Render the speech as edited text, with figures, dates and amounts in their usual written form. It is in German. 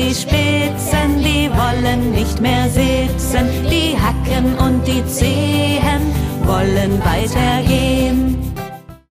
die Spitzen, die wollen nicht mehr sitzen. Die Hacken und die Zehen wollen weitergehen.